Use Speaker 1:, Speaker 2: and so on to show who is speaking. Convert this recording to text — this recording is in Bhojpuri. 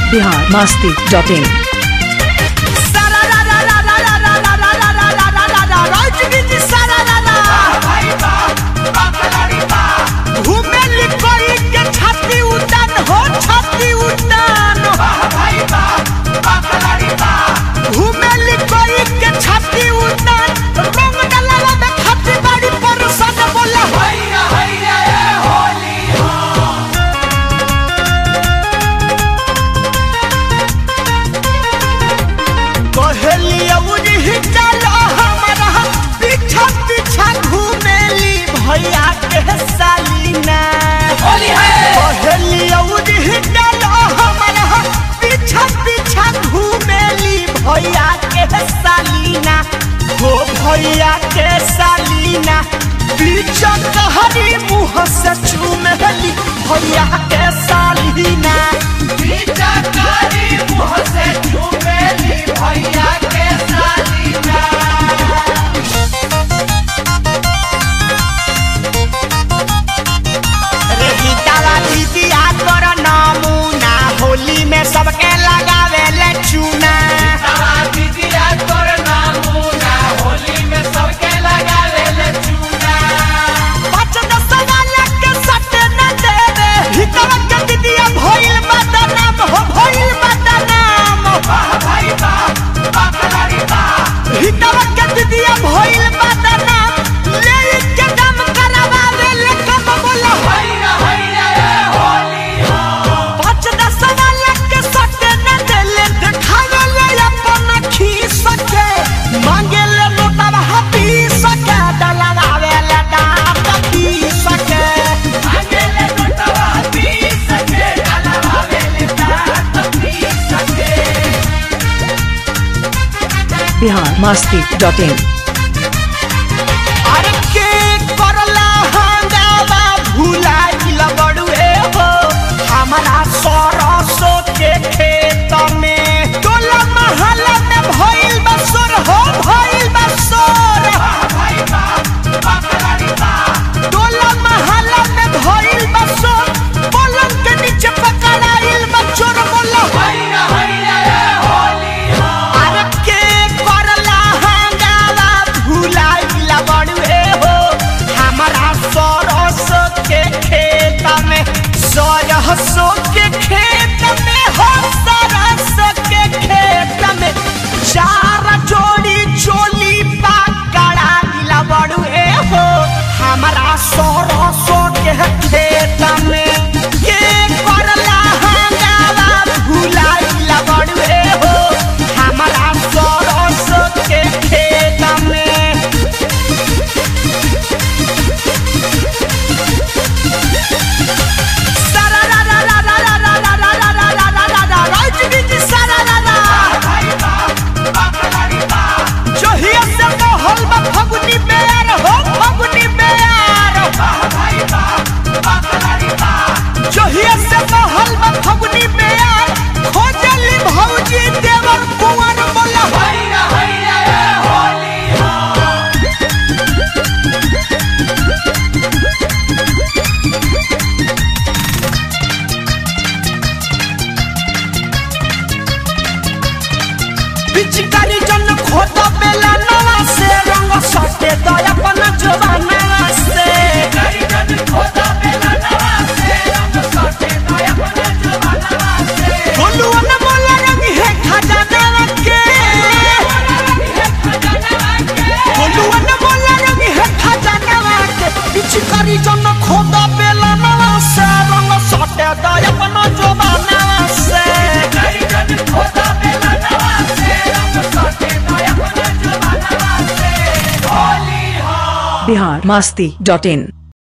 Speaker 1: biharmasti.in
Speaker 2: भैया के सालीना पीछा कहरी मुँह से चूमेली भैया के सालीना पीछा कहरी मुँह से चूमेली भैया के सालीना रे गीतावा दीदिया कर नमूना होली में सबके लगावे ले चूना
Speaker 1: biharmasti.in
Speaker 2: अरे के करला हंगामा भुलाइल बड़ुए हो हमारा सरसों के खेत में टोला महल्ला में भइल बसोर हो भइल बसोर टोला महल्ला में भइल बसोर पलंग के नीचे पकड़ाइल बचोर बोला सरसों के खेत में हो सरसों के खेत में चार जोड़ी चोली पकड़ा मिला बड़ुए हो हमारा सरसों के खेत में के करला हंगामा भुलाइला बड़ुए हो हमारा सरसों के खेत में पिचकारी जन खोदा बेला नवा से रंग सटे तो अपन जवाना से पिचकारी जन खोदा बेला नवा से रंग सटे तो अपन जवाना से बोलुआ न बोला रंग है खजाना के बोलुआ न बोला रंग है खजाना के पिचकारी जन खोदा बेला नवा से रंग सटे तो अपन जवाना से पिचकारी जन खोदा बेला नवा से
Speaker 1: biharmasti.in